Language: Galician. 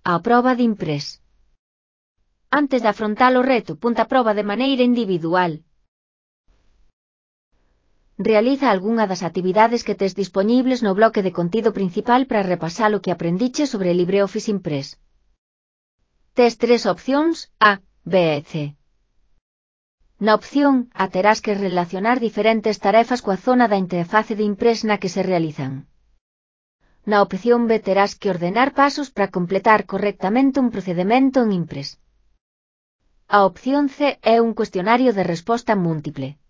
A proba de Impress. Antes de afrontar o reto, ponte a proba de maneira individual. Realiza algunha das actividades que tes dispoñibles no bloque de contido principal para repasar o que aprendiche sobre LibreOffice Impress. Tes 3 opcións, A, B e C. Na opción A terás que relacionar diferentes tarefas coa zona da interface de Impress na que se realizan. Na opción B terás que ordenar pasos para completar correctamente un procedemento en Impress. A opción C é un cuestionario de resposta múltiple.